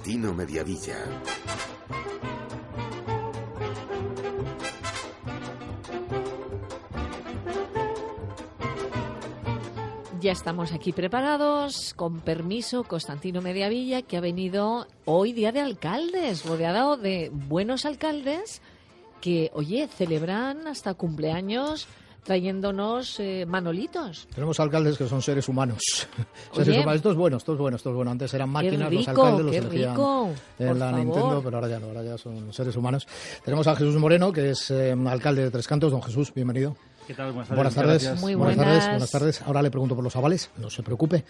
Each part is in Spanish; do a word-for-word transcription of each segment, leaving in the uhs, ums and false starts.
Constantino Mediavilla. Ya estamos aquí preparados, con permiso, Constantino Mediavilla, que ha venido hoy día de alcaldes, rodeado de buenos alcaldes que, oye, celebran hasta cumpleaños trayéndonos eh, manolitos. Tenemos alcaldes que son seres humanos. Oye, seres humanos. Esto es bueno, esto es bueno, esto es bueno. Antes eran máquinas, rico, los alcaldes los qué elegían rico, en la por Nintendo, favor. pero ahora ya no, ahora ya son seres humanos. Tenemos a Jesús Moreno, que es eh, alcalde de Tres Cantos. Don Jesús, bienvenido. ¿Qué tal? Buenas tardes. Buenas tardes. Gracias. Muy buenas. buenas. tardes. Buenas tardes. Ahora le pregunto por los avales, no se preocupe.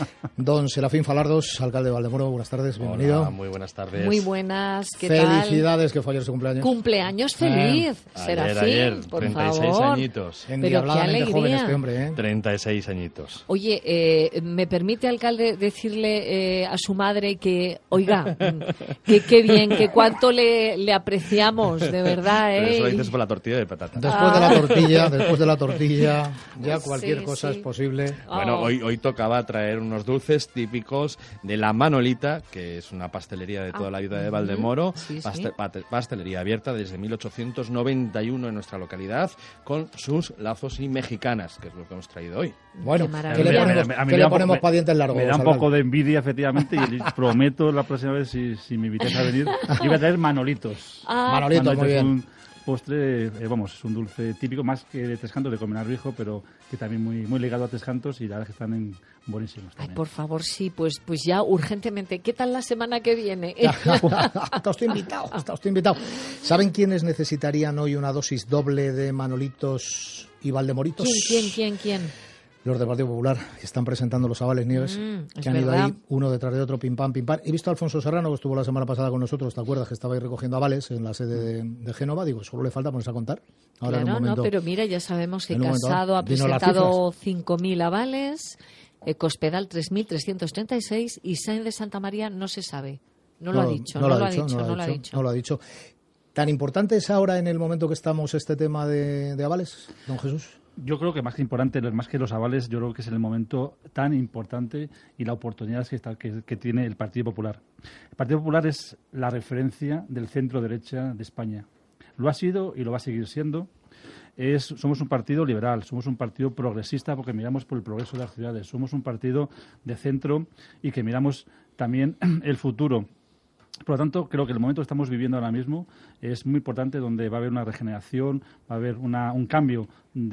Don Serafín Falardos, alcalde de Valdemoro, buenas tardes, bienvenido. Hola, muy buenas tardes. Muy buenas, ¿qué tal? Felicidades, que fue ayer su cumpleaños. Cumpleaños feliz, Ayer, Serafín, ayer, por treinta y seis favor. añitos. Endiabladamente qué joven alegría. este hombre, ¿eh? treinta y seis añitos. Oye, eh, ¿me permite, alcalde, decirle eh, a su madre que, oiga, que qué bien, que cuánto le, le apreciamos, de verdad, Pero ¿eh? eso lo dices por la tortilla de patata. Después de la tortilla, después de la tortilla, ya Sí, cualquier cosa sí. es posible. Bueno, Oh. hoy, hoy tocaba traer unos dulces típicos de La Manolita, que es una pastelería de toda Ah, la vida de ujú. Valdemoro. Sí, sí. Paste- pate- pastelería abierta desde mil ochocientos noventa y uno en nuestra localidad, con sus lazos y mexicanas, que es lo que hemos traído hoy. Bueno, Qué ¿qué le maravilla. ponemos, Me- a mí ¿qué me le da un ponemos poco- para dientes largos? Me da un alcalde? poco de envidia, efectivamente, y prometo la próxima vez, si, si me invitáis a venir, yo voy a traer manolitos. Ah, Manolitos, muy Manolitos es bien. un postre, eh, vamos, es un dulce típico, más que de Tres Cantos, de Comenarrijo, pero que también muy, muy ligado a Tres Cantos, y la verdad es que están en, buenísimos Ay, también. por favor, sí, pues, pues ya urgentemente. ¿Qué tal la semana que viene? Está usted invitado, está usted invitado. ¿Saben quiénes necesitarían hoy una dosis doble de Manolitos y Valdemoritos? ¿Quién, quién, quién, quién? Los del Partido Popular, que están presentando los avales Nieves, Mm, es que han ido verdad. ahí uno detrás de otro, pim pam, pim pam. He visto a Alfonso Serrano, que estuvo la semana pasada con nosotros, ¿te acuerdas? Que estaba ahí recogiendo avales en la sede de, de Génova. Digo, solo le falta ponerse a contar. Ahora en Claro, un momento, no, pero mira, ya sabemos que en un momento Casado ha vino las presentado cinco mil avales, eh, Cospedal tres mil trescientos treinta y seis y Sáenz de Santa María no se sabe. No, lo ha dicho, no, lo ha dicho, no lo ha dicho. No lo ha dicho. ¿Tan importante es ahora, en el momento que estamos, este tema de, de avales, don Jesús? Yo creo que más que importante, más que los avales, yo creo que es el momento tan importante y la oportunidad que, está, que, que tiene el Partido Popular. El Partido Popular es la referencia del centro-derecha de España. Lo ha sido y lo va a seguir siendo. Es, somos un partido liberal, somos un partido progresista porque miramos por el progreso de las ciudades. Somos un partido de centro y que miramos también el futuro. Por lo tanto, creo que el momento que estamos viviendo ahora mismo es muy importante, donde va a haber una regeneración, va a haber una, un cambio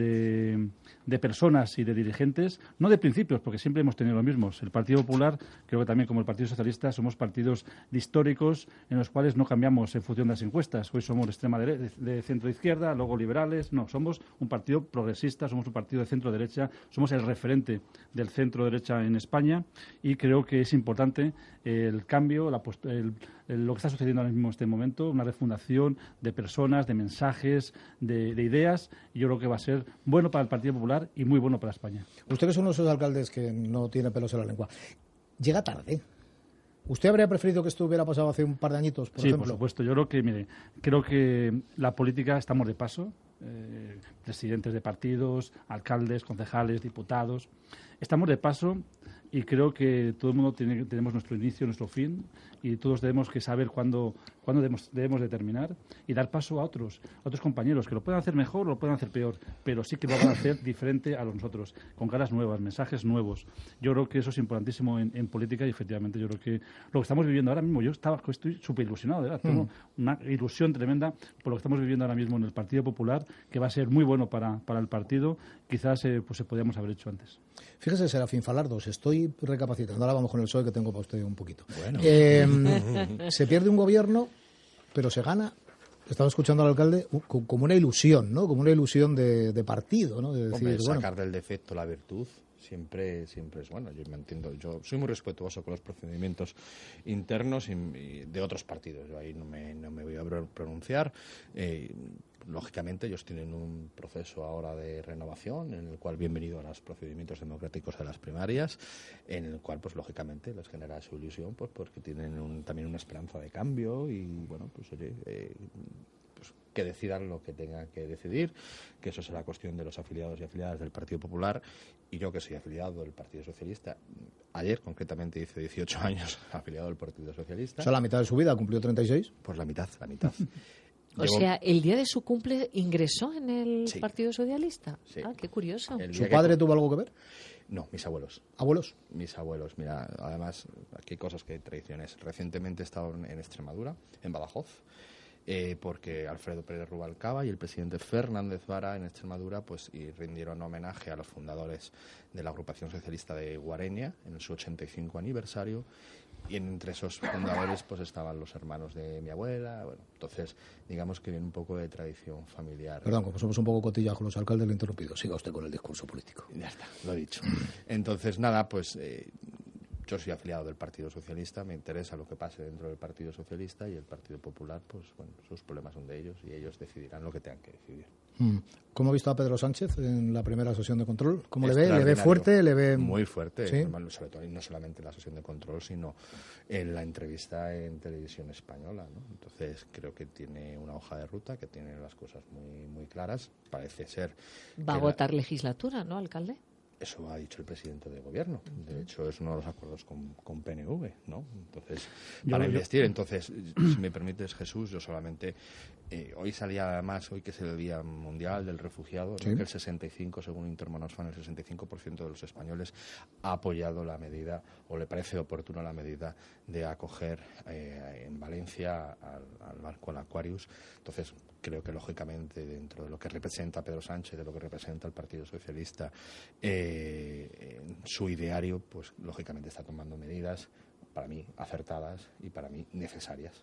de, de personas y de dirigentes, no de principios, porque siempre hemos tenido lo mismo. El Partido Popular, creo que también como el Partido Socialista, somos partidos históricos en los cuales no cambiamos en función de las encuestas. Hoy somos de extrema derecha, de, de centro-izquierda, luego liberales. No, somos un partido progresista, somos un partido de centro-derecha, somos el referente del centro-derecha en España, y creo que es importante el cambio, la post- el, el, lo que está sucediendo ahora mismo en este momento, una refundación de personas, de mensajes, de, de ideas, y yo creo que va a ser bueno para el Partido Popular y muy bueno para España. Usted, que es uno de esos alcaldes que no tiene pelos en la lengua, llega tarde. ¿Usted habría preferido que esto hubiera pasado hace un par de añitos, por sí, ejemplo? por supuesto. Yo creo que, mire, creo que la política estamos de paso. Eh, presidentes de partidos, alcaldes, concejales, diputados. Estamos de paso y creo que todo el mundo tiene, tenemos nuestro inicio, nuestro fin, y todos debemos que saber cuándo, cuándo debemos, debemos de terminar y dar paso a otros, a otros compañeros que lo puedan hacer mejor o lo puedan hacer peor, pero sí que lo van a hacer diferente a nosotros, con caras nuevas, mensajes nuevos. Yo creo que eso es importantísimo en, en política, y efectivamente yo creo que lo que estamos viviendo ahora mismo, yo estaba, estoy súper ilusionado, de verdad, tengo mm. una ilusión tremenda por lo que estamos viviendo ahora mismo en el Partido Popular, que va a ser muy bueno para, para el partido. Quizás eh, pues se podíamos haber hecho antes. Fíjese, Serafín Falardos, estoy recapacitando. Ahora vamos con el P S O E, que tengo para usted un poquito. Bueno. Eh, se pierde un gobierno, pero se gana. Estaba escuchando al alcalde uh, como una ilusión, ¿no? Como una ilusión de, de partido, ¿no? De decir, Hombre, bueno, sacar del defecto la virtud siempre siempre es bueno. Yo me entiendo, yo soy muy respetuoso con los procedimientos internos y, y de otros partidos. Yo ahí no me, no me voy a pronunciar. Eh, lógicamente ellos tienen un proceso ahora de renovación, en el cual bienvenido a los procedimientos democráticos de las primarias, en el cual pues lógicamente les genera su ilusión, pues porque tienen un, también una esperanza de cambio, y bueno, pues oye, eh, pues que decidan lo que tengan que decidir, que eso será cuestión de los afiliados y afiliadas del Partido Popular. Y yo, que soy afiliado del Partido Socialista, Ayer, concretamente, hice dieciocho años afiliado al Partido Socialista. O sea, la mitad de su vida, cumplió treinta y seis. Pues la mitad, la mitad. O Llevo... sea, el día de su cumple ingresó en el sí. Partido Socialista. Sí. Ah, qué curioso. ¿Su padre que... tuvo algo que ver? No, mis abuelos. ¿Abuelos? Mis abuelos. Mira, además, aquí hay cosas que hay tradiciones. Recientemente he estado en Extremadura, en Badajoz, eh, porque Alfredo Pérez Rubalcaba y el presidente Fernández Vara en Extremadura pues y rindieron homenaje a los fundadores de la agrupación socialista de Guareña en su ochenta y cinco aniversario. Y entre esos fundadores pues estaban los hermanos de mi abuela. Bueno, entonces digamos que viene un poco de tradición familiar. Perdón, como somos un poco cotillados los alcaldes, le he interrumpido. Siga usted con el discurso político. Ya está, lo he dicho. Entonces nada, pues eh, yo soy afiliado del Partido Socialista, me interesa lo que pase dentro del Partido Socialista, y el Partido Popular, pues bueno, sus problemas son de ellos y ellos decidirán lo que tengan que decidir. ¿Cómo ha visto a Pedro Sánchez en la primera sesión de control? ¿Cómo le ve? ¿Le ve fuerte? ¿Le ve muy fuerte? ¿Sí? Sobre todo, y no solamente en la sesión de control, sino en la entrevista en Televisión Española, ¿no? Entonces creo que tiene una hoja de ruta, que tiene las cosas muy muy claras. Parece ser va a votar la... legislatura, ¿no, alcalde? Eso ha dicho el presidente de gobierno. De hecho, es uno de los acuerdos con, con P N V, ¿no? Entonces, para yo, investir. Yo... Entonces, si me permites, Jesús, yo solamente... Eh, hoy salía además, hoy que es el Día Mundial del Refugiado, ¿no? ¿Sí? Que el sesenta y cinco, según Intermonosfan, el sesenta y cinco por ciento de los españoles ha apoyado la medida, o le parece oportuna la medida, de acoger eh, en Valencia al, al barco, al Aquarius. Entonces, creo que, lógicamente, dentro de lo que representa Pedro Sánchez, de lo que representa el Partido Socialista, eh, en su ideario, pues, lógicamente está tomando medidas, para mí, acertadas y para mí, necesarias.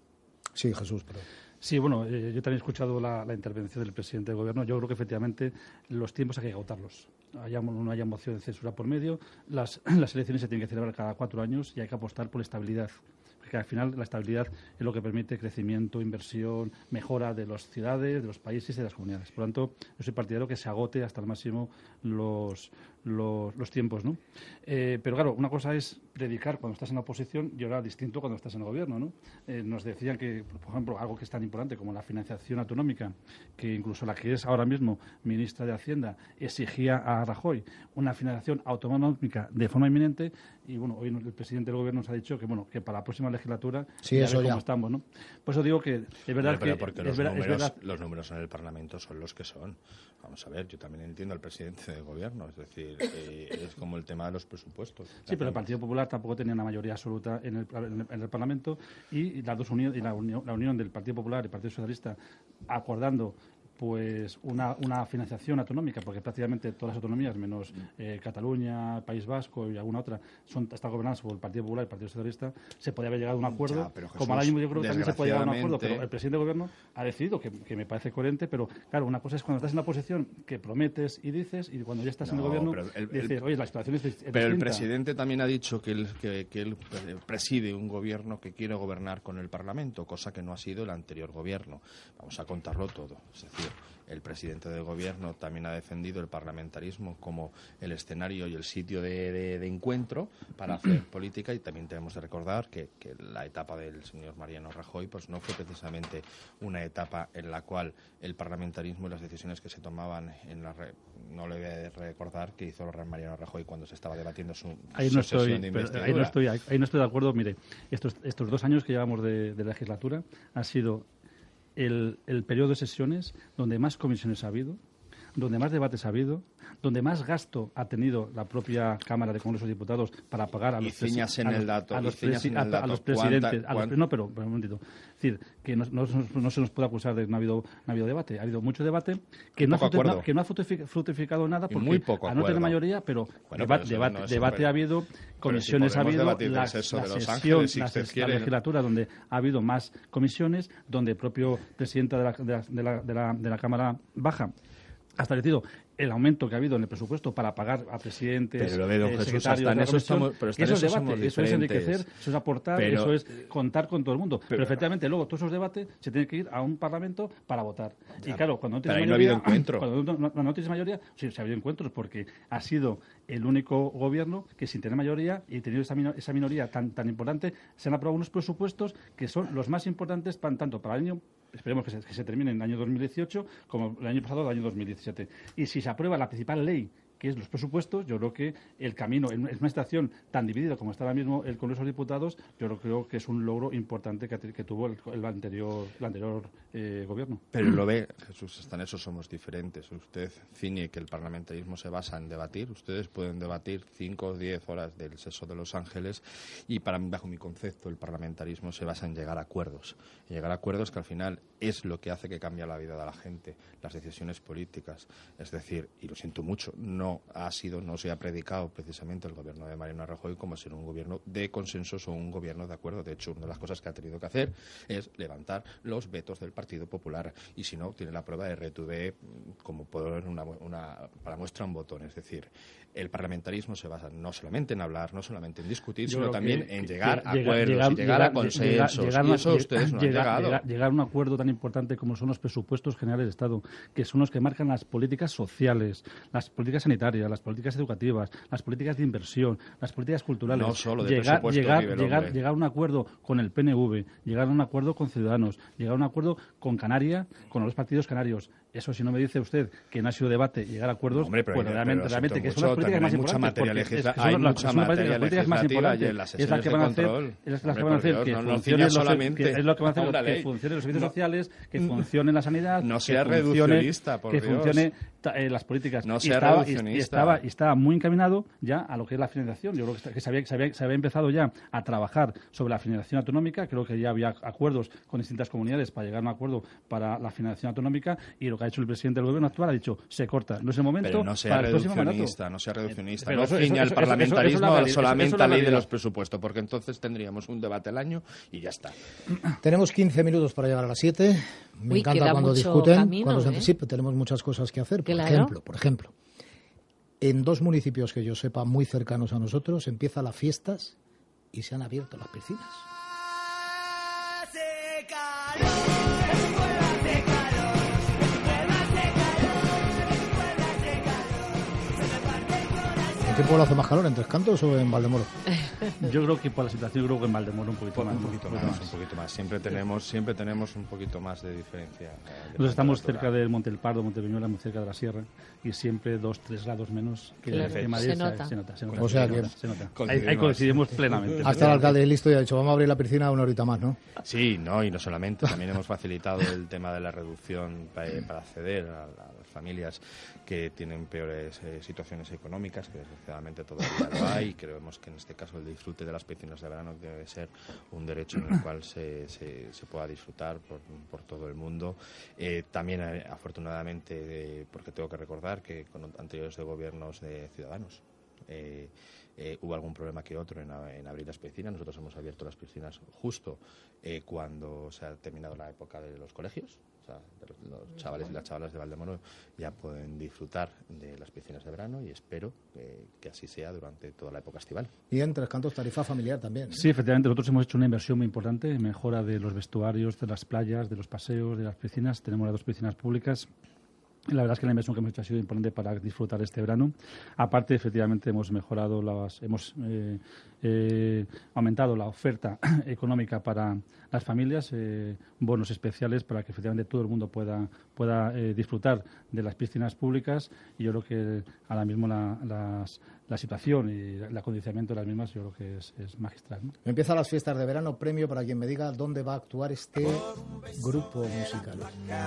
Sí, Jesús, pero... Sí, bueno, eh, yo también he escuchado la, la intervención del presidente del Gobierno. Yo creo que efectivamente los tiempos hay que agotarlos. Haya, no haya moción de censura por medio. Las, las elecciones se tienen que celebrar cada cuatro años y hay que apostar por la estabilidad. Porque al final la estabilidad es lo que permite crecimiento, inversión, mejora de las ciudades, de los países y de las comunidades. Por lo tanto, yo soy partidario que se agote hasta el máximo los, los, los tiempos, ¿no? Eh, pero claro, una cosa es predicar cuando estás en la oposición y ahora distinto cuando estás en el gobierno, ¿no? Eh, nos decían que, por ejemplo, algo que es tan importante como la financiación autonómica, que incluso la que es ahora mismo ministra de Hacienda exigía a Rajoy una financiación autonómica de forma inminente, y bueno, hoy el presidente del gobierno nos ha dicho que bueno, que para la próxima legislatura sí, ya eso cómo ya. estamos, ¿no? Por eso digo que es verdad pero, pero que porque es los, verdad, números, es verdad. los números en el Parlamento son los que son. Vamos a ver, yo también entiendo al presidente del gobierno, es decir, eh, es como el tema de los presupuestos. Sí, pero el Partido Popular tampoco tenía una mayoría absoluta en el, en el, en el Parlamento, y las dos unión, y la unión, la unión del Partido Popular y el Partido Socialista acordando pues una, una financiación autonómica, porque prácticamente todas las autonomías, menos eh, Cataluña, País Vasco y alguna otra, son están gobernadas por el Partido Popular y el Partido Socialista. Se podía haber llegado a un acuerdo, ya, pero Jesús, como al año yo creo que también se puede llegar a un acuerdo, pero el presidente del gobierno ha decidido, que, que me parece coherente, pero claro, una cosa es cuando estás en la oposición que prometes y dices, y cuando ya estás no, en el gobierno el, el, dices, oye, la situación es, es pero distinta. El presidente también ha dicho que él, que, que él preside un gobierno que quiere gobernar con el Parlamento, cosa que no ha sido el anterior gobierno. Vamos a contarlo todo, es decir, el presidente del gobierno también ha defendido el parlamentarismo como el escenario y el sitio de, de, de encuentro para hacer política, y también tenemos que recordar que, que la etapa del señor Mariano Rajoy pues no fue precisamente una etapa en la cual el parlamentarismo y las decisiones que se tomaban en la re... no le voy a recordar que hizo Mariano Rajoy cuando se estaba debatiendo su, ahí su no sesión estoy, de investidura. Ahí no estoy, ahí, ahí no estoy de acuerdo. Mire, estos, estos dos años que llevamos de, de legislatura ha sido El, el periodo de sesiones donde más comisiones ha habido, donde más debates ha habido, donde más gasto ha tenido la propia Cámara de Congreso de Diputados para pagar a los, presi- en a los, el dato, a los, presi- en el a, dato. a los presidentes. ¿Cuánta, a los, cuánta? no, pero, pero un momentito. Es decir, que no, no, no se nos puede acusar de que no ha habido, no ha habido debate. Ha habido mucho debate que, no ha, fructificado, que no ha fructificado nada porque muy poco a no tener mayoría, pero bueno, deba- pero debate, no debate ha habido, comisiones si ha habido, la, la, eso la de Los sesión, Ángeles, si la, usted la quiere. legislatura donde ha habido más comisiones, donde el propio presidente de la, de la, de la, de la, de la Cámara Baja ha establecido el aumento que ha habido en el presupuesto para pagar a presidentes, pero lo ve, don eh, Jesús, secretarios hasta en de la eso comisión. estamos, pero hasta eso en es eso debate, somos eso es enriquecer, eso es aportar, pero, eso es contar con todo el mundo. Pero, pero efectivamente, luego todos esos debates se tienen que ir a un parlamento para votar. Ya, y claro, cuando no tienes pero mayoría, no ha habido encuentro. Cuando no, no, no tienes mayoría, sí, se ha habido encuentros porque ha sido el único gobierno que, sin tener mayoría y teniendo esa, minor, esa minoría tan, tan importante, se han aprobado unos presupuestos que son los más importantes para, tanto para el año, esperemos que se, que se termine en el año dos mil dieciocho, como el año pasado, el año dos mil diecisiete. Y si se aprueba la principal ley que es los presupuestos. Yo creo que el camino, en una situación tan dividida como está ahora mismo el Congreso de los Diputados, yo creo, creo que es un logro importante que, que tuvo el, el anterior, el anterior eh, gobierno. Pero lo ve, Jesús, hasta en eso somos diferentes. Usted ciñe que el parlamentarismo se basa en debatir. Ustedes pueden debatir cinco o diez horas del sexo de Los Ángeles y, para mí, bajo mi concepto, el parlamentarismo se basa en llegar a acuerdos. Y llegar a acuerdos que al final es lo que hace que cambie la vida de la gente, las decisiones políticas. Es decir, y lo siento mucho, no ha sido, no se ha predicado precisamente el gobierno de Mariano Rajoy como ser un gobierno de consensos o un gobierno de acuerdo. De hecho, una de las cosas que ha tenido que hacer es levantar los vetos del Partido Popular. Y si no, tiene la prueba de R T V como poner una, una, para muestra un botón. Es decir, el parlamentarismo se basa no solamente en hablar, no solamente en discutir, Yo sino también que, en que, llegar que a llega, acuerdos llegar, y llegar llegar, a consensos. Llegar, y eso llegar, ustedes no han llegar, llegado. Llegar, llegar a un acuerdo tan importante como son los presupuestos generales de Estado, que son los que marcan las políticas sociales, las políticas sanitarias, las políticas educativas, las políticas de inversión, las políticas culturales. No solo de llegar, presupuestos llegar, vive el llegar, hombre. llegar a un acuerdo con el P N V, llegar a un acuerdo con Ciudadanos, llegar a un acuerdo con Canarias, con los partidos canarios. Eso, si no me dice usted que no ha sido debate llegar a acuerdos, Hombre, pero pues hay- realmente, pero realmente que siento son las mucho, políticas más también hay mucha importantes. materia porque es- legisla- es que hay son las- mucha son las materia las políticas más legislativa importantes. y en las Es sesiones las que de van a hacer, control. es las que Hombre, van a por hacer Dios, que no- no funcionen ciña los, solamente que es lo que van a hacer a una que ley. funcionen los servicios No- sociales, que funcione la sanidad, No que sea funcione, reduccionista, por que Dios. funcione ta- eh, las políticas. No Y sea estaba, y- y reduccionista. estaba, y estaba muy encaminado ya a lo que es la financiación. Yo creo que, está- que se, había, se, había, se había empezado ya a trabajar sobre la financiación autonómica. Creo que ya había acuerdos con distintas comunidades para llegar a un acuerdo para la financiación autonómica, y lo que ha hecho el presidente del gobierno actual ha dicho, se corta, no es el momento. Pero no sea para el próximo mandato. reduccionista, no sea reduccionista, Pero no eso- ciña eso- el eso- parlamentarismo eso- eso es la reali- solamente eso- eso es la a ley de realidad. los presupuestos, porque entonces tendríamos un debate al año y ya está. Tenemos quince minutos para llegar a las siete. Me Uy, encanta queda cuando mucho discuten, camino, cuando se ¿eh? anticipa. Tenemos muchas cosas que hacer. Por Claro. ejemplo, por ejemplo, en dos municipios que yo sepa muy cercanos a nosotros empiezan las fiestas y se han abierto las piscinas. ¿En qué pueblo hace más calor? ¿En Tres Cantos o en Valdemoro? Yo creo que por la situación, creo que en Valdemoro un poquito más. Un poquito ¿no? más, un poquito más. Siempre tenemos, siempre tenemos un poquito más de diferencia. eh, de Nosotros estamos temperatura. cerca de Monte El Pardo, Montepeñuela, muy cerca de la sierra, y siempre dos, tres grados menos que, Claro, que Madrid. se nota. Se nota, se nota, O sea se que- nota, se nota. Ahí, Coincidimos. ahí coincidimos plenamente. Hasta el alcalde listo y ha dicho, vamos a abrir la piscina una horita más, ¿no? Sí, no, y no solamente, también hemos facilitado el tema de la reducción pa- eh, para acceder a, a las familias que tienen peores eh, situaciones económicas, que desgraciadamente todavía lo hay, y creemos que en este caso el disfrute de las piscinas de verano debe ser un derecho en el cual se, se, se pueda disfrutar por, por todo el mundo. Eh, también, eh, afortunadamente, eh, porque tengo que recordar que con anteriores de gobiernos de Ciudadanos, eh, Eh, hubo algún problema que otro en, a- en abrir las piscinas. Nosotros hemos abierto las piscinas justo eh, cuando se ha terminado la época de los colegios. O sea, de los, los chavales y las chavalas de Valdemoro ya pueden disfrutar de las piscinas de verano, y espero eh, que así sea durante toda la época estival. Y en Tres Cantos tarifa familiar también, ¿no? Sí, efectivamente, nosotros hemos hecho una inversión muy importante en mejora de los vestuarios, de las playas, de los paseos, de las piscinas. Tenemos las dos piscinas públicas. Y la verdad es que la inversión que hemos hecho ha sido importante para disfrutar este verano. Aparte, efectivamente, hemos mejorado las, hemos eh, eh, aumentado la oferta económica para las familias, eh, bonos especiales para que efectivamente todo el mundo pueda pueda eh, disfrutar de las piscinas públicas. Y yo creo que ahora mismo la, las, la situación y el acondicionamiento de las mismas yo creo que es, es magistral, ¿no? Empiezan las fiestas de verano, premio para quien me diga dónde va a actuar este grupo musical.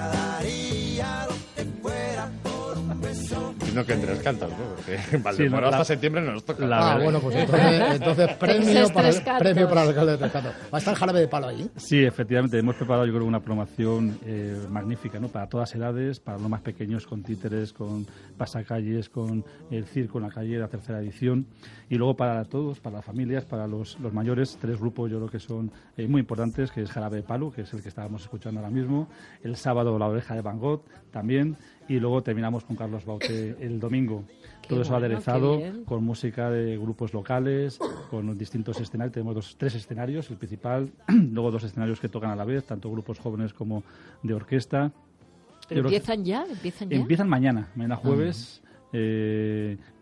Entiendo que en Tres Cantos, ¿no? Porque en Valdemoro Sí, no, la- hasta septiembre no nos toca. la- Ah, verdad- bueno, pues entonces, entonces premio, Esos para, Tres el- Cantos. premio para el alcalde de Tres Cantos. Va a estar Jarabe de Palo ahí. Sí, efectivamente, hemos preparado yo creo una programación eh, magnífica, ¿no? Para todas edades, para los más pequeños con títeres, con pasacalles, con el circo en la calle, la tercera edición, y luego para todos, para las familias, para los, los mayores, tres grupos yo creo que son eh, muy importantes, que es Jarabe de Palo, que es el que estábamos escuchando ahora mismo, el sábado La Oreja de Van Gogh también, y luego terminamos con Carlos Baute el domingo. Qué Todo eso bueno, aderezado qué bien. con música de grupos locales, con distintos escenarios. Tenemos dos, tres escenarios, el principal, luego dos escenarios que tocan a la vez, tanto grupos jóvenes como de orquesta. ¿Pero Yo creo que empiezan ya? ¿Empiezan ya? Empiezan mañana, mañana jueves, eh,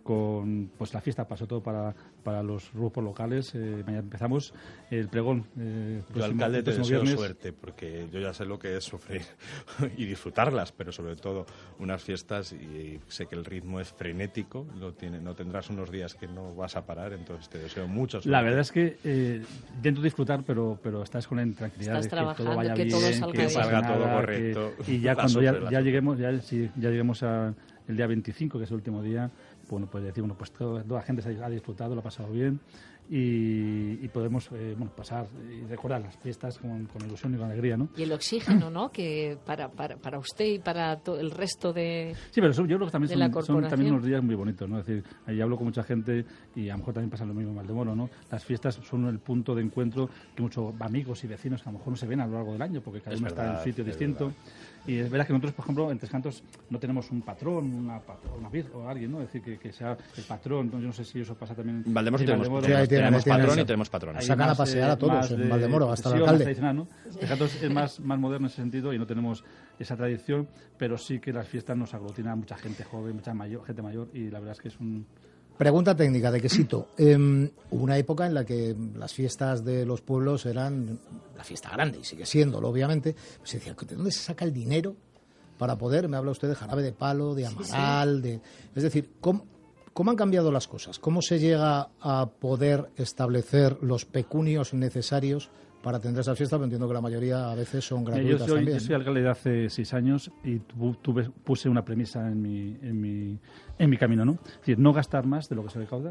con pues la fiesta, pasó todo para, para los grupos locales. Eh, mañana empezamos el pregón. Eh, yo, próximo, alcalde, te deseo viernes. suerte, porque yo ya sé lo que es sufrir y disfrutarlas, pero sobre todo unas fiestas, y sé que el ritmo es frenético, lo tiene, no tendrás unos días que no vas a parar, entonces te deseo mucha suerte. La verdad es que eh, intento disfrutar, pero pero estás con la intranquilidad Estás de que todo vaya que bien, todo salga que, bien. salga todo nada, correcto. que, y ya La cuando ya, sufre, la ya sufre. lleguemos, ya, sí, ya lleguemos a el día veinticinco, que es el último día, bueno, pues decir, bueno, pues todo, toda la gente se ha disfrutado, lo ha pasado bien y, y podemos eh, bueno, pasar y recordar las fiestas con, con ilusión y con alegría, ¿no? Y el oxígeno, ¿no? Que para, para, para usted y para to- el resto de... Sí, pero eso, yo creo que también de la son, son corporación. también unos días muy bonitos, ¿no? Es decir, ahí hablo con mucha gente y a lo mejor también pasa lo mismo en Valdemoro, ¿no? Las fiestas son el punto de encuentro que muchos amigos y vecinos que a lo mejor no se ven a lo largo del año porque cada Es uno está en verdad, un sitio es distinto. verdad. Y es verdad que nosotros, por ejemplo, en Tres Cantos no tenemos un patrón, una, patro- una vir o alguien, ¿no? Es decir, que, que sea el patrón. ¿no? Yo no sé si eso pasa también En Valdemoro en tenemos, Valdemoro. Sí, ahí tenemos, tienen, tenemos ahí tienen patrón eso. y tenemos patrones. Hay Sacan a más, pasear a eh, todos más en de Valdemoro, hasta el procesión, más alcalde. tradicional, ¿no? Tres Cantos es más, más moderno en ese sentido y no tenemos esa tradición, pero sí que las fiestas nos aglutina a mucha gente joven, mucha mayor, gente mayor, y la verdad es que es un... Pregunta técnica de quesito. Eh, hubo una época en la que las fiestas de los pueblos eran la fiesta grande, y sigue siéndolo, obviamente. Se decía, ¿de dónde se saca el dinero para poder? Me habla usted de jarabe de palo, de amaral, de... Es decir, ¿cómo, ¿cómo han cambiado las cosas? ¿Cómo se llega a poder establecer los pecunios necesarios para atender esas fiestas? Pero entiendo que la mayoría a veces son Mira, gratuitas yo, soy, también. yo soy alcalde de hace seis años y tu- tuve, puse una premisa en mi, en, mi, en mi camino, ¿no? Es decir, no gastar más de lo que se recauda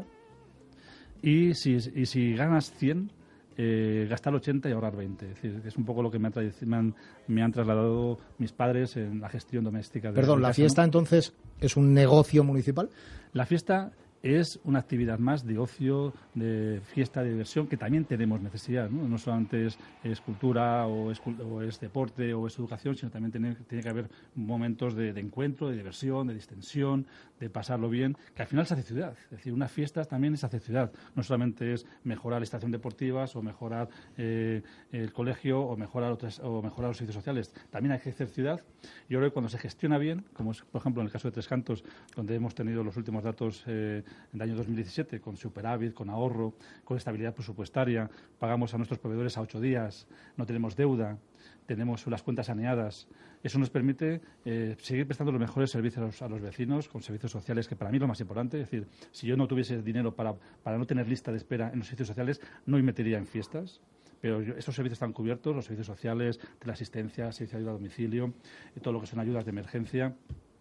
y si, y si ganas cien, eh, gastar ochenta y ahorrar veinte. Es decir, que es un poco lo que me, ha tradi- me, han, me han trasladado mis padres en la gestión doméstica. De, Perdón, de ¿la casa, fiesta ¿no? entonces es un negocio municipal? La fiesta es una actividad más de ocio, de fiesta, de diversión, que también tenemos necesidad, ¿no? No solamente es, es cultura o es, cul- o es deporte o es educación, sino también tiene, tiene que haber momentos de, de encuentro, de diversión, de distensión, de pasarlo bien, que al final se hace ciudad. Es decir, una fiesta también es hacer ciudad. No solamente es mejorar la estación deportivas o mejorar eh, el colegio o mejorar, otras, o mejorar los servicios sociales. También hay que hacer ciudad. Yo creo que cuando se gestiona bien, como es, por ejemplo, en el caso de Tres Cantos, donde hemos tenido los últimos datos eh, en el año dos mil diecisiete, con superávit, con ahorro, con estabilidad presupuestaria, pagamos a nuestros proveedores a ocho días, no tenemos deuda, tenemos las cuentas saneadas. Eso nos permite eh, seguir prestando los mejores servicios a los, a los vecinos, con servicios sociales, que para mí es lo más importante. Es decir, si yo no tuviese dinero para, para no tener lista de espera en los servicios sociales, no invertiría en fiestas. Pero yo- esos servicios están cubiertos, los servicios sociales, de la asistencia, servicio de ayuda a domicilio, eh, todo lo que son ayudas de emergencia.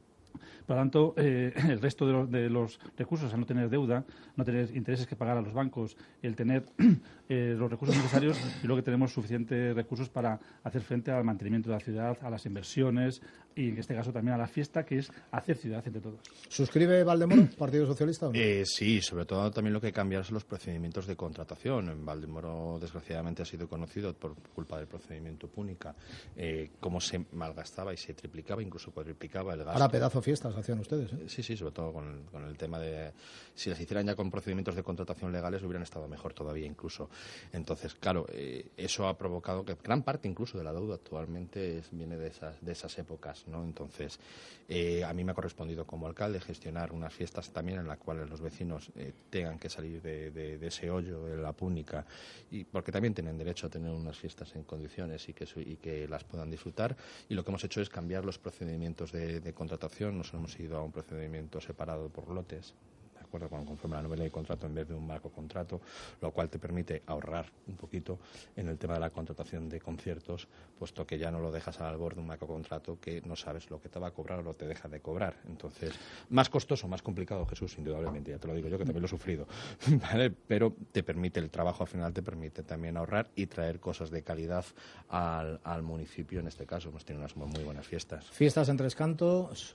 Por lo tanto, eh, el resto de los, de los recursos, a no tener deuda, no tener intereses que pagar a los bancos, el tener eh, los recursos necesarios, y luego que tenemos suficientes recursos para hacer frente al mantenimiento de la ciudad, a las inversiones y, en este caso, también a la fiesta, que es hacer ciudad entre todos. ¿Suscribe Valdemoro, Partido Socialista o no? Eh, sí, sobre todo también lo que cambiar son los procedimientos de contratación. En Valdemoro, desgraciadamente, ha sido conocido por culpa del procedimiento Púnica eh, cómo se malgastaba y se triplicaba, incluso cuadriplicaba el gasto. Ahora pedazo fiestas hacían ustedes, ¿eh? Sí, sí, sobre todo con el, con el tema de... Si las hicieran ya con procedimientos de contratación legales, hubieran estado mejor todavía incluso. Entonces, claro, eh, eso ha provocado que gran parte incluso de la deuda actualmente es- viene de esas, de esas épocas, ¿no? Entonces, eh, a mí me ha correspondido como alcalde gestionar unas fiestas también en las cuales los vecinos eh, tengan que salir de, de- de ese hoyo de la Púnica, y porque también tienen derecho a tener unas fiestas en condiciones y que, su- y que las puedan disfrutar. Y lo que hemos hecho es cambiar los procedimientos de, de contratación. Nos hemos ido a un procedimiento separado por lotes, de acuerdo con conforme a la novela de contrato, en vez de un marco contrato, lo cual te permite ahorrar un poquito en el tema de la contratación de conciertos, puesto que ya no lo dejas al borde de un marco contrato que no sabes lo que te va a cobrar o lo que te deja de cobrar. Entonces, más costoso, más complicado, Jesús, indudablemente, ya te lo digo yo, que también lo he sufrido, ¿vale? Pero te permite, el trabajo al final te permite también ahorrar y traer cosas de calidad al, al municipio. En este caso hemos tenido unas muy buenas fiestas. Fiestas en Tres Cantos,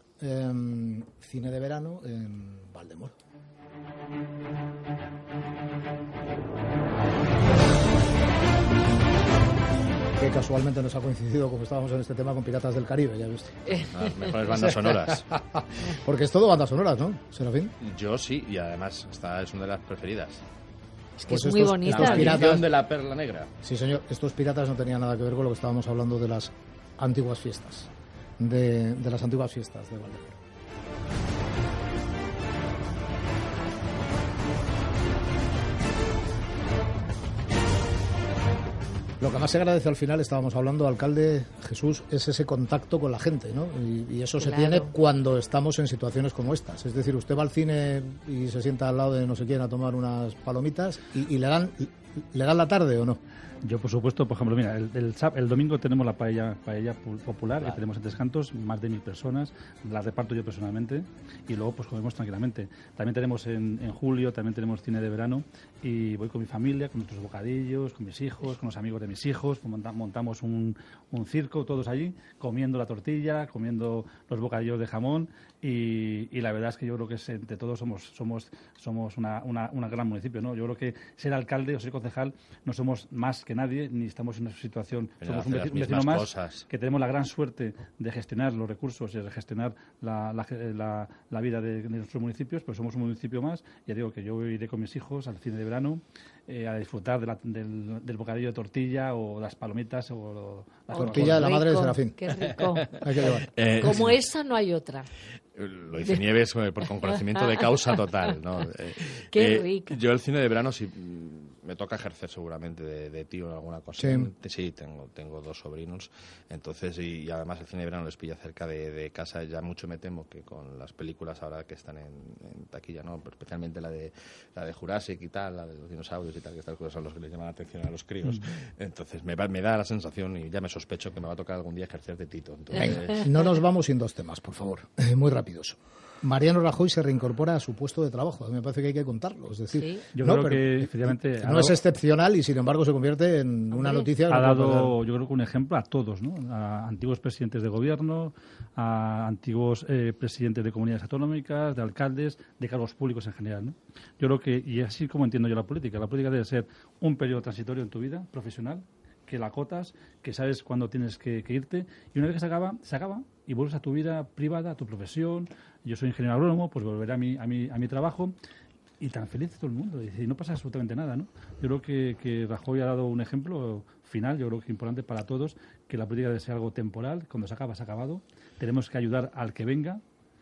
em, cine de verano en Valdemoro. Que casualmente nos ha coincidido, como estábamos en este tema, con Piratas del Caribe, ya viste. Las mejores bandas sonoras. Porque es todo bandas sonoras, ¿no, Serafín? Yo sí, y además esta es una de las preferidas. Es que Pues es muy estos- bonita. estos La piratas- canción de la Perla Negra. Sí, señor. Estos piratas no tenían nada que ver con lo que estábamos hablando de las antiguas fiestas, de, de las antiguas fiestas de Valdemoro. Lo que más se agradece al final, estábamos hablando, alcalde Jesús, es ese contacto con la gente, ¿no? Y, y eso Claro. se tiene cuando estamos en situaciones como estas. Es decir, usted va al cine y se sienta al lado de no sé quién a tomar unas palomitas y, y le dan le dan la tarde, ¿o no? Yo, por supuesto, por ejemplo, mira, el, el, el domingo tenemos la paella, paella popular, Claro. que tenemos en Tres Cantos, más de mil personas, la reparto yo personalmente, y luego pues comemos tranquilamente. También tenemos en, en julio, también tenemos cine de verano, y voy con mi familia, con nuestros bocadillos, con mis hijos, con los amigos de mis hijos, monta, montamos un, un circo, todos allí, comiendo la tortilla, comiendo los bocadillos de jamón, y, y la verdad es que yo creo que es, entre todos somos somos somos una, una, una gran municipio, ¿no? Yo creo que ser alcalde o ser concejal no somos más que nadie, ni estamos en una situación, Pero somos un hace vecino, las un vecino mismas más, cosas. que tenemos la gran suerte de gestionar los recursos y de gestionar la, la, la, la vida de, de nuestros municipios, pero somos un municipio más. Ya digo que yo iré con mis hijos al cine de verano eh, a disfrutar de la, del, del bocadillo de tortilla o las palomitas o las Tortilla de la madre de Serafín. Qué rico. Hay que llevar. Eh, Como esa no hay otra. Lo dice Nieves eh, por, con conocimiento de causa total, ¿no? Eh, Qué eh, rico. Yo el cine de verano sí mm, me toca ejercer seguramente de, de tío en alguna cosa. Sí. Sí, tengo, tengo dos sobrinos, entonces y, y además el cine de verano les pilla cerca de, de casa. Ya mucho me temo que con las películas ahora que están en, en taquilla, ¿no? Pero especialmente la de la de Jurassic y tal, la de los dinosaurios y tal, que estas cosas son los que les llaman la atención a los críos. Mm. Entonces me, va, me da la sensación y ya me sospecho que me va a tocar algún día ejercer de tito. Entonces, Venga, no nos vamos sin dos temas, por favor. Eh, muy rápidos. Mariano Rajoy se reincorpora a su puesto de trabajo. A mí me parece que hay que contarlo. Es decir, Sí. Yo no, creo pero que, efectivamente, no ha dado- es excepcional y, sin embargo, se convierte en una Hombre, noticia. que ha no puede pasar. dado, yo creo que un ejemplo a todos, ¿no? A antiguos presidentes de gobierno, a antiguos eh, presidentes de comunidades autonómicas, de alcaldes, de cargos públicos en general, ¿no? Yo creo que, y así como entiendo yo la política, la política debe ser un periodo transitorio en tu vida profesional, que la acotas, que sabes cuándo tienes que, que irte, y una vez que se acaba, se acaba, y vuelves a tu vida privada, a tu profesión. Yo soy ingeniero agrónomo, pues volveré a mi, a mi, a mi trabajo, y tan feliz todo el mundo, y no pasa absolutamente nada, ¿no? Yo creo que, que Rajoy ha dado un ejemplo final, yo creo que importante para todos, que la política debe ser algo temporal, cuando se acaba, se ha acabado, tenemos que ayudar al que venga,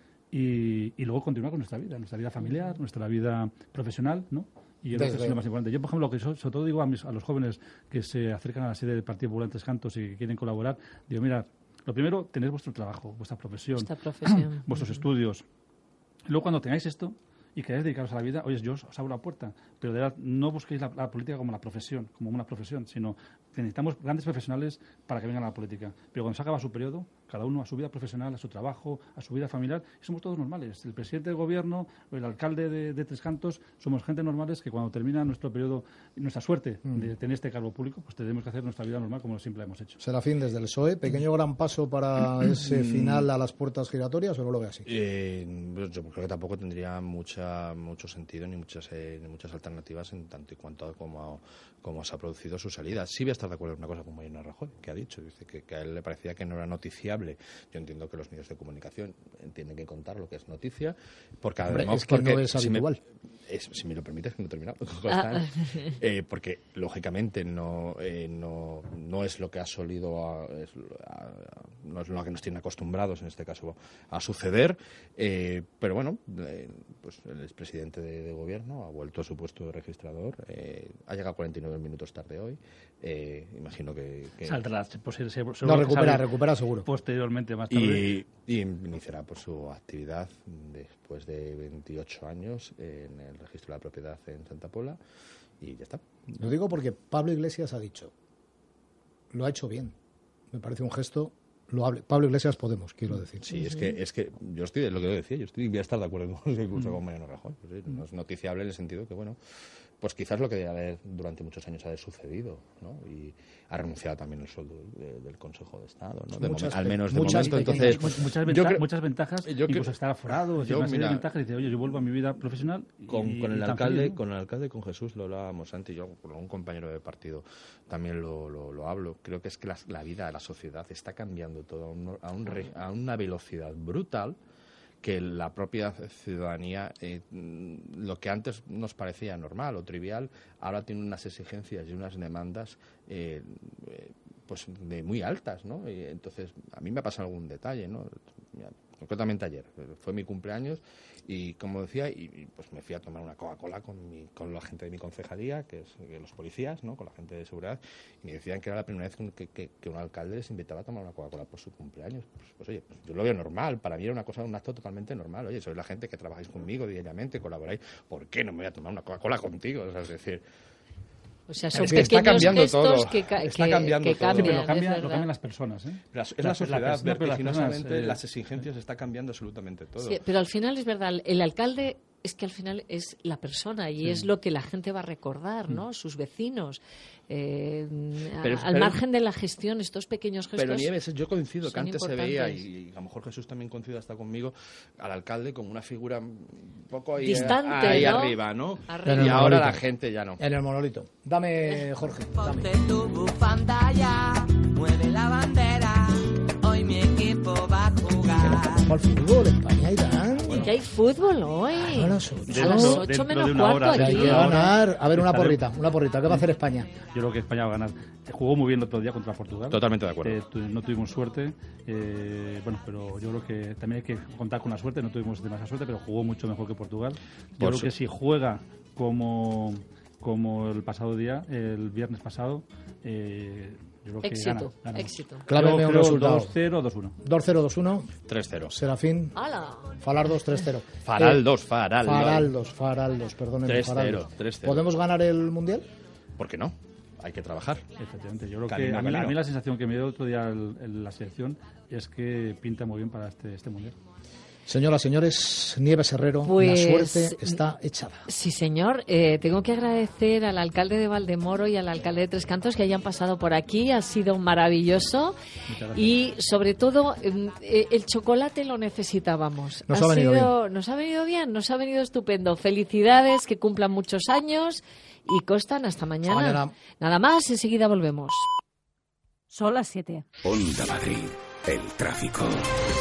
y, y luego continuar con nuestra vida, nuestra vida familiar, nuestra vida profesional, ¿no? Y yo creo que eso es lo más importante. Yo, por ejemplo, lo que so- sobre todo digo a, mis, a los jóvenes que se acercan a la sede del Partido Popular en Tres Cantos y que quieren colaborar, digo, mira, lo primero, tener vuestro trabajo, vuestra profesión, Esta profesión. vuestros estudios. Luego, cuando tengáis esto y queráis dedicaros a la vida, oye, yo os abro la puerta, pero de verdad no busquéis la, la política como la profesión, como una profesión, sino que necesitamos grandes profesionales para que vengan a la política. Pero cuando se acaba su periodo, cada uno a su vida profesional, a su trabajo, a su vida familiar, y somos todos normales. El presidente del gobierno, o el alcalde de, de Tres Cantos, somos gente normales que cuando termina nuestro periodo, nuestra suerte de tener este cargo público, pues tenemos que hacer nuestra vida normal como siempre la hemos hecho. Serafín, desde el P S O E, ¿pequeño gran paso para ese final a las puertas giratorias o no lo ve así? Eh, pues yo creo que tampoco tendría mucha mucho sentido ni muchas eh, ni muchas alternativas en tanto y cuanto a cómo, cómo se ha producido su salida. Sí voy a estar de acuerdo en una cosa con Mariano Rajoy, que ha dicho, dice que, que a él le parecía que no era noticiable. Yo entiendo que los medios de comunicación tienen que contar lo que es noticia, porque Hombre, además es que porque no es si me- habitual. es- si me lo permites, que no he terminado. Ah. Eh, porque lógicamente no, eh, no, no es lo que ha solido a, es, a- no es lo que nos tiene acostumbrados en este caso a suceder, eh, pero bueno, eh, pues el expresidente de, de gobierno ha vuelto a su puesto de registrador, eh, ha llegado cuarenta y nueve minutos tarde hoy, eh, imagino que, que Saldrá, pues, se- se- No, seguro que recupera, sale recupera seguro. posteriormente, más tarde. y, y iniciará pues su actividad después de veintiocho años en el registro de la propiedad en Santa Pola y ya está. Lo digo porque Pablo Iglesias ha dicho, lo ha hecho bien. Me parece un gesto loable. Pablo Iglesias Podemos, quiero decir. Sí, es que es que yo estoy, es lo que yo decía, yo estoy voy a estar de acuerdo con, incluso con Mariano Rajoy. Pues sí, no es noticiable en el sentido que, bueno, pues quizás lo que debe haber durante muchos años haber sucedido, ¿no? Y ha renunciado también el sueldo de- del Consejo de Estado, ¿no? De Muchas momen- al pe- menos de muchas momento. pequeñas- Entonces, Mu- muchas, yo venta- creo- muchas ventajas, yo creo- incluso estar aforado, yo, una serie de mira, ventajas, y dice, oye, yo vuelvo a mi vida profesional y, con, con y el tan alcalde, feliz, ¿no? con el alcalde, con Jesús lo hablábamos antes, yo con un compañero de partido también lo, lo, lo hablo. Creo que es que la, la vida, la sociedad está cambiando todo a, un- a, un re- a una velocidad brutal que la propia ciudadanía, eh, mm, lo que antes nos parecía normal o trivial, ahora tiene unas exigencias y unas demandas eh, eh, pues de muy altas, ¿no? Y entonces, a mí me ha pasado algún detalle, ¿no? Mira, concretamente ayer, fue mi cumpleaños y como decía, y, y pues me fui a tomar una Coca-Cola con, mi, con la gente de mi concejalía, que es que los policías, ¿no? Con la gente de seguridad, y me decían que era la primera vez que, que, que un alcalde les invitaba a tomar una Coca-Cola por su cumpleaños. Pues, pues oye, pues yo lo veo normal, para mí era una cosa, un acto totalmente normal. Oye, sois la gente que trabajáis conmigo diariamente, colaboráis, ¿por qué no me voy a tomar una Coca-Cola contigo? O sea, es decir... O sea, son es que está pequeños cambiando gestos todo. que, ca- Está que, cambiando que todo. cambian, Sí, pero es cambia, lo verdad. cambian las personas, ¿eh? La, es La- la la sociedad, persona, pero las vertiginosamente, personas, eh, las exigencias está cambiando absolutamente todo. Sí, pero al final es verdad, el alcalde es que al final es la persona y Sí. es lo que la gente va a recordar, ¿no? Sus vecinos. Eh, a- Pero- al pero- margen de la gestión, estos pequeños gestos. Pero Nieves, yo coincido que son antes se veía, importantes. y, y a lo mejor Jesús también coincide hasta conmigo, al alcalde como una figura un poco ahí, Distante, ahí ¿no? arriba, ¿no? Arriba. En el Y ahora monolito. la gente ya no. En el monolito. Dame, Jorge, dame. Ponte tu bufanda ya, mueve la bandera, hoy mi equipo va a jugar. Al fútbol, España, Irán. Y que hay fútbol hoy. A las ocho. A las Dentro- ocho dentro menos de una cuarto hora, Que hay aquí. que ganar. A ver, una Estaré- porrita, una porrita. ¿Qué va a hacer España? Yo creo que España va a ganar. Jugó muy bien el otro día contra Portugal. Totalmente de acuerdo. Eh, tu- no tuvimos suerte, eh, bueno, pero yo creo que también hay que contar con la suerte. No tuvimos demasiada suerte, pero jugó mucho mejor que Portugal. Yo Por creo su- que si juega como, como el pasado día, el viernes pasado, eh, yo creo que Éxito, gana, gana. éxito. Cláveme Yo un creo resultado. dos cero, dos uno. dos cero, dos uno. tres cero. Serafín. ¡Hala! Falardos tres cero. Faraldos, Eh, Faraldos. Faraldos, Faraldos, perdónenme. tres cero, Faraldos. tres cero. ¿Podemos ganar el Mundial? ¿Por qué no? Hay que trabajar. Efectivamente, yo creo Camino que a a mí, a camino. mí la sensación que me dio el otro día el- el- la selección es que pinta muy bien para este, este mundial. Señoras, señores, Nieves Herrero, Pues- la suerte está echada. Sí, señor. Eh, tengo que agradecer al alcalde de Valdemoro y al alcalde de Tres Cantos que hayan pasado por aquí. Ha sido maravilloso. Muchas gracias. Y, sobre todo, em, eh, el chocolate lo necesitábamos. Nos ha venido sido- Nos ha venido bien, nos ha venido estupendo. Felicidades, que cumplan muchos años. Y Costan, hasta mañana. mañana. Nada más, enseguida volvemos. Son las siete. Onda Madrid, el tráfico.